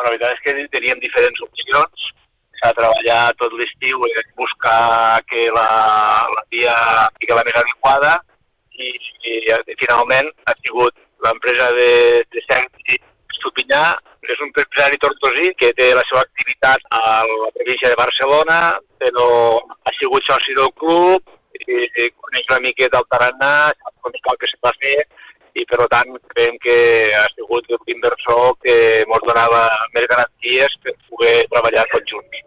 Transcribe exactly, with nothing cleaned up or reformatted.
la veritat és que teníem diferents opcions. S'ha treballat tot l'estiu en buscar que la, la via sigui la més adequada i, i finalment ha sigut l'empresa de, de Sergi Estupinyà. És un empresari tortosí que té la seva activitat a la província de Barcelona, però ha sigut soci del club, i, i coneix una miqueta el tarannà, sap com cal que s'ha de fer, i per tant creiem que ha sigut l'inversor que ens donava més garanties per poder treballar conjunts.